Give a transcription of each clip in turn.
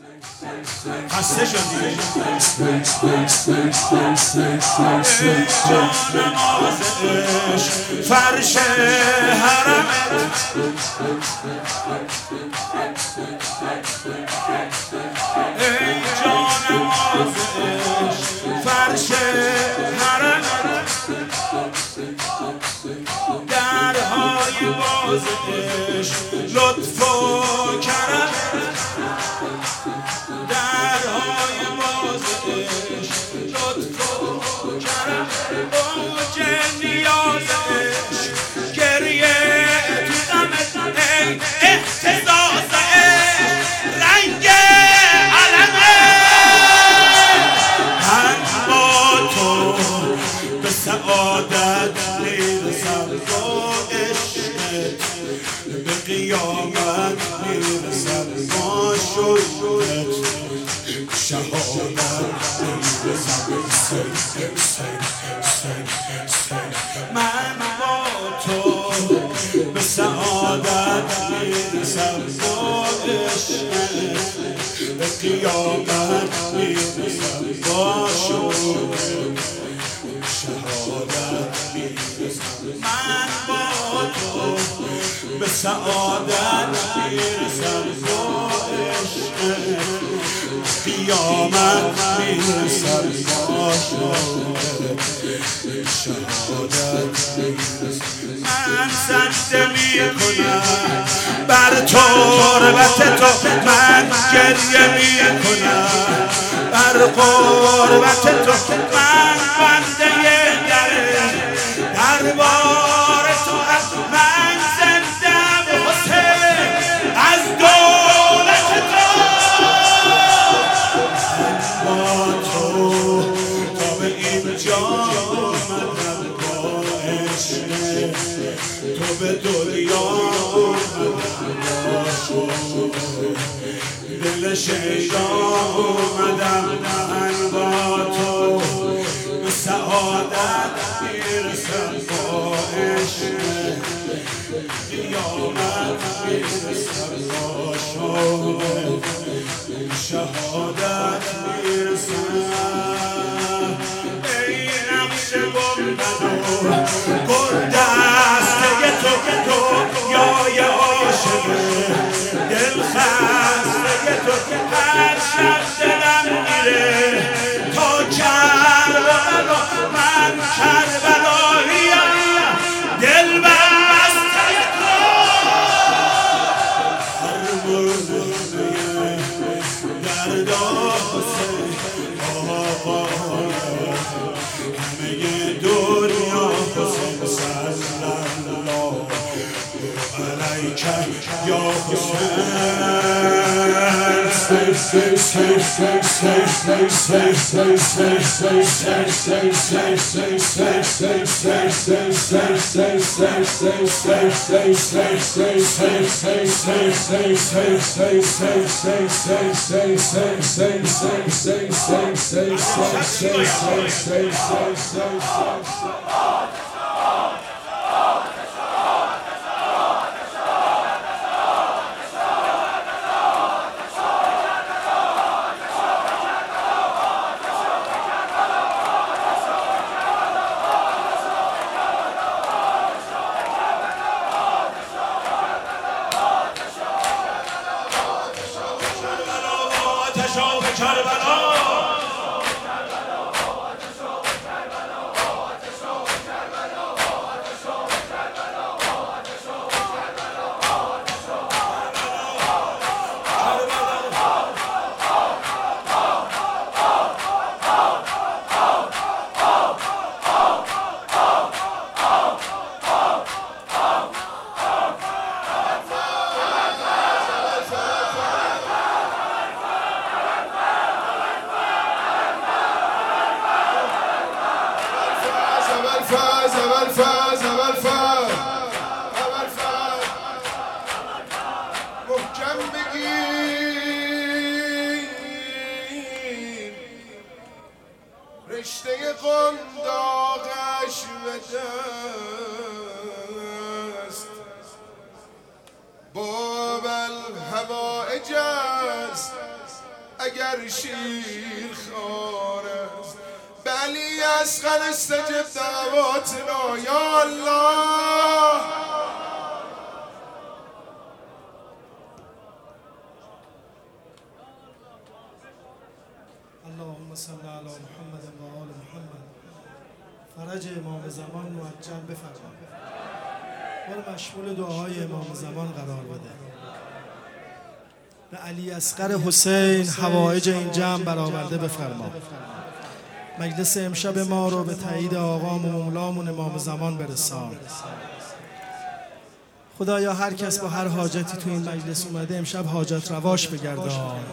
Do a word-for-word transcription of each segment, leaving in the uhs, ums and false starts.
خسته شدی ای جانم آزش فرش حرمت ای جانم آزش فرش حرمت درهای بازش لطف و کرمت درهای بازش لطف و کرمت اوج نیازش گریه تو غمت ای احتزازش رنگ علمت من با تو به سعادت میرسم با عشقت به قیامت میرسم با شوقت شهادت میرسم من با تو به سعادت میرسم با عشقت به قیامت میرسم با شوقت شهادت میرسم من با تو به سعادت میرسم با عشقت قیامت میرسم با شوقت شهادت میرسم من سجده میکنم بر تربت تو من گریه میکنم بر قربت تو من بنده در دربار تو من زندم حسین از دولت تو من با تو تا به اینجا آمدم با عشق تو به دنیا آمدم با شوق دل شیدا آمدم من با تو به سعادت میرسم با عشق قیامت میرسم با شوق شهادت میرسم ای نقش گنبد و گلدسته تو دنیای عاشقه دلخسته تو هر شب دلم میره تا کربلا من کربلاییم دل بسته تو هر مرده درداسه آقای همه دنیا حسین صلی الله علیک یا رشته قنداقش به دست باب الهوائج است اگر شیر خار است بلی اصغر استجب دعواتنا یا الله. اللهم صل علی محمد و آل محمد. فرج امام زمان معجل بفرما. برو مشمول دعای امام زمان قرار بده. به علی اصغر حسین حوایج این جمع برآورده بفرما. مجلس امشب ما رو به تایید آقام و مولامون امام زمان برسان. خدایا هر کس با هر حاجتی تو این مجلس اومده امشب حاجت رواش بگردان.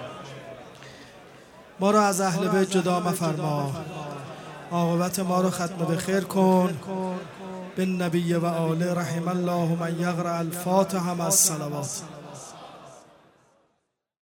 ما رو از اهل بیت جدا مفرما. عاقبت ما رو ختم به خیر کن. بالنبی و آله رحم الله من یقرأ الفاتحه مع الصلوات.